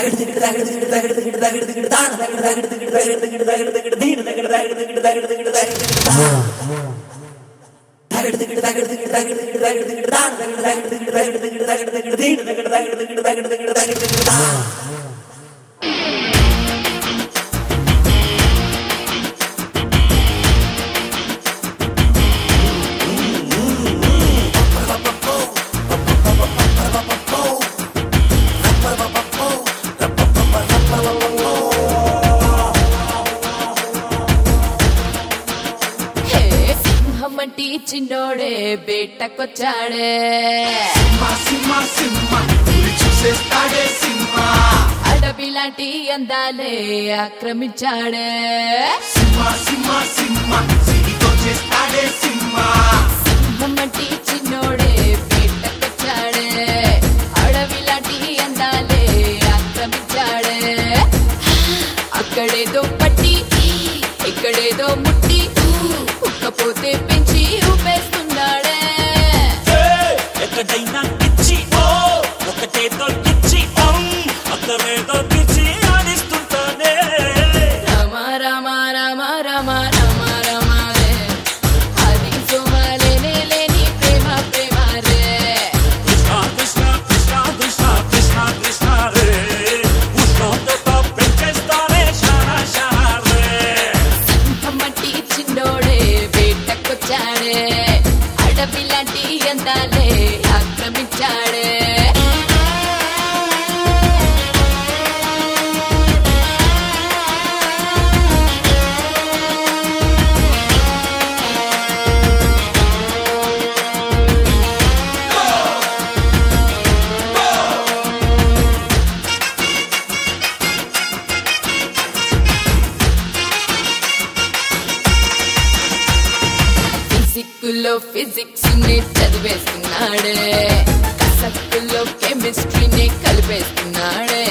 మంటి చిన్నోడే బేటకొచ్చాడే అడవి లాంటి అందాలే ఆక్రమించాడే మంటి చిన్నోడే బేటకొచ్చాడే అడవి లాంటి అందాలే ఆక్రమించాడే అక్కడేదో పట్టి ఇక్కడేదో ముట్టి ఉక్కపోతే పెంచి ఊపేస్తున్నాడే ఎక్కడైనా ఇచ్చి ఒకటేదో ఇచ్చి అక్కడేదో పిచ్చి ఆడిస్తుంటానే రామ రామ రామ రామ రామ రామ రే అది సోమలేనే లేని ప్రేమ ప్రేమ రే కృష్ణ కృష్ణ కృష్ణ కృష్ణ కృష్ణ కృష్ణ రే ఉష్ణోగ్రత పెంచేస్తానే షారా షారా రే మట్టి చిన్నోడే బేటకొచ్చాడే అడవి లాంటి అందాలే ఆక్రమించాడే ఫిజిక్లో ఫిజిక్స్ ని చదివేస్తున్నాడే కసక్కులో కెమిస్ట్రీని కలిపేస్తున్నాడే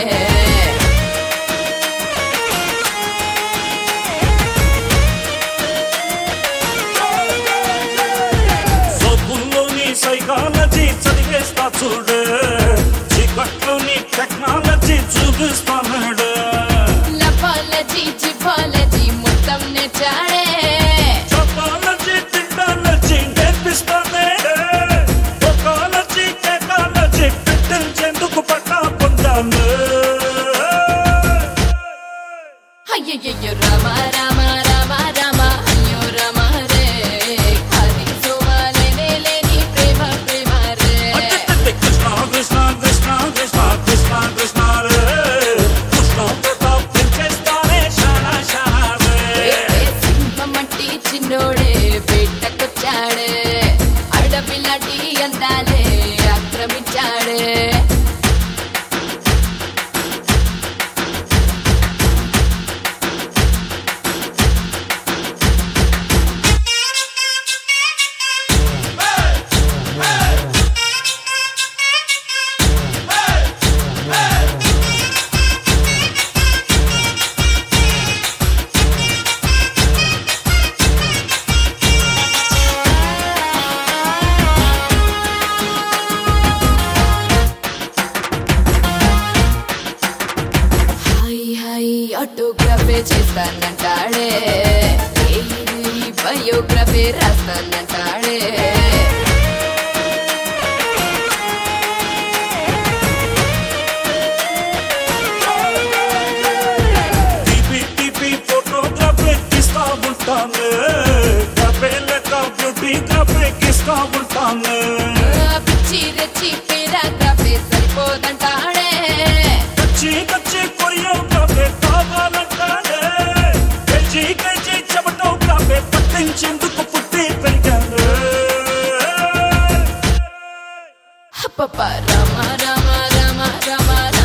సోపుల్లోని సైకాలజీ చదివేస్తా చూడు చీకట్లోని టెక్నాలజీ చూపిస్తాడు లపాలజీ జిపాలజీ మొత్తం నేర్చాడే అయ్యయ్యో రామ రామ రామ రామ అయ్యో రామ రే అది సోమలేనే లేని ప్రేమ ప్రేమ రే కృష్ణ కృష్ణ కృష్ణ కృష్ణ కృష్ణ కృష్ణ రే ఉష్ణోగ్రత పెంచేస్తానే షారా షారా రే సింహమట్టి చిన్నోడే బేటకొచ్చాడే అడవి లాంటి అందాలే ఆక్రమించాడే ఆటోగ్రఫీ చేస్తానంటాడే బయోగ్రఫీ రాస్తానంటాడే ఫోటోగ్రఫీ తీస్తా ఉంటాను బ్యూటీ గ్రఫీ తీస్తా ఉంటాను పిచ్చి రెచ్చి పేరాగ్రఫీ సరిపోదంటాడే కచ్చి కచ్చి కొరియోగ్రఫీ కావాలంటాడే కచ్చి కచ్చి చెమటోగ్రఫీ పట్టించేందుకు పుట్టి పెరిగాను రామ రామ రామ రామ రామ